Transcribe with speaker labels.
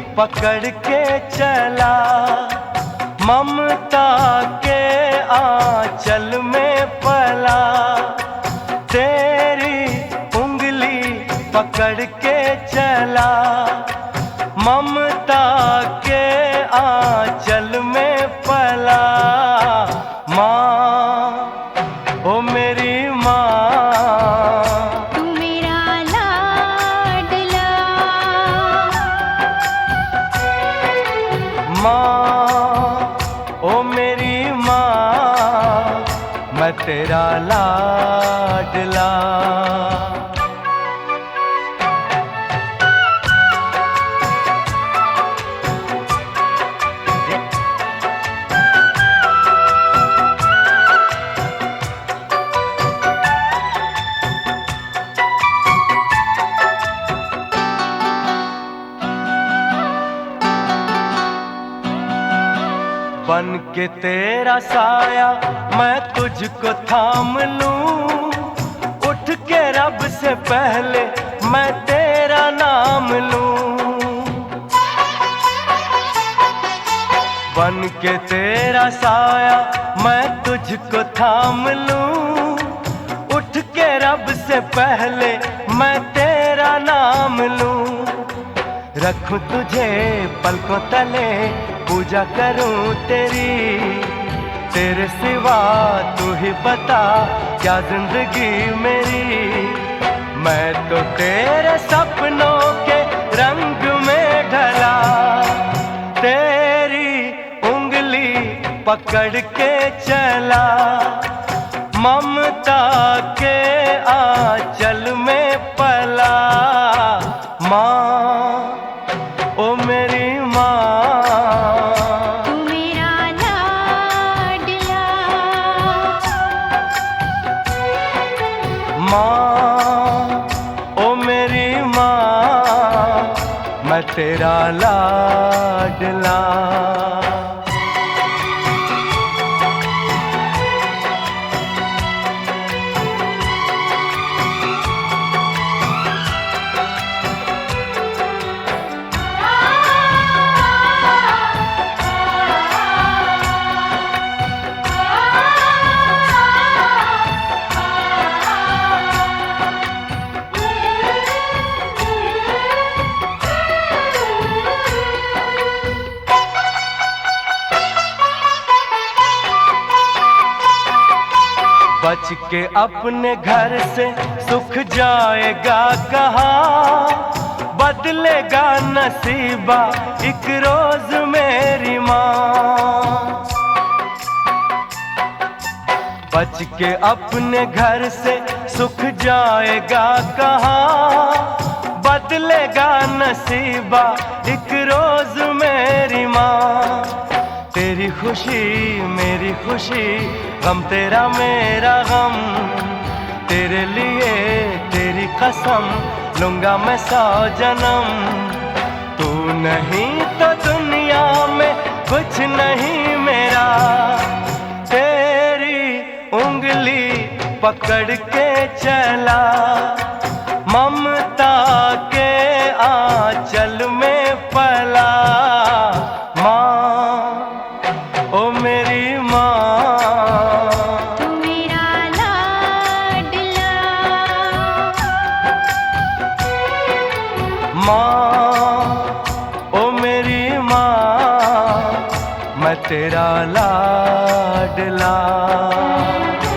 Speaker 1: पकड़ के चला, ममता के आंचल में पला। तेरी उंगली पकड़ के चला, ममता के आंचल में पला। माँ, ओ मेरी माँ,
Speaker 2: तू मेरा लाडला।
Speaker 1: माँ, ओ मेरी माँ, मैं तेरा लाडला। बन के तेरा साया मैं तुझको थाम लूं, उठ के रब से पहले मैं तेरा नाम लूं। बन के तेरा साया मैं तुझको थाम लूं, उठ के रब से पहले मैं तेरा नाम लूं। रखूं तुझे पलकों तले, पूजा करूं तेरी, तेरे सिवा तू ही बता क्या जिंदगी मेरी। मैं तो तेरे सपनों के रंग में ढला, तेरी उंगली पकड़ के चला, ममता के आंचल में पला। माँ, ओ मेरी माँ,
Speaker 2: तू मेरा लाडला।
Speaker 1: माँ, ओ मेरी माँ, मैं तेरा लाडला। बच के अपने घर से सुख जाएगा कहाँ, बदलेगा नसीबा एक रोज मेरी माँ। बच के अपने घर से सुख जाएगा कहाँ, बदलेगा नसीबा एक रोज मेरी माँ। तेरी खुशी मेरी खुशी, गम तेरा मेरा गम, तेरे लिए तेरी कसम लूंगा मैं 100 जन्म। तू नहीं तो दुनिया में कुछ नहीं मेरा, तेरी उंगली पकड़ के चला, ममता के आंचल में पला। माँ, ओ मेरी माँ,
Speaker 2: तू मेरा लाडला।
Speaker 1: माँ, ओ मेरी माँ, मैं तेरा लाडला।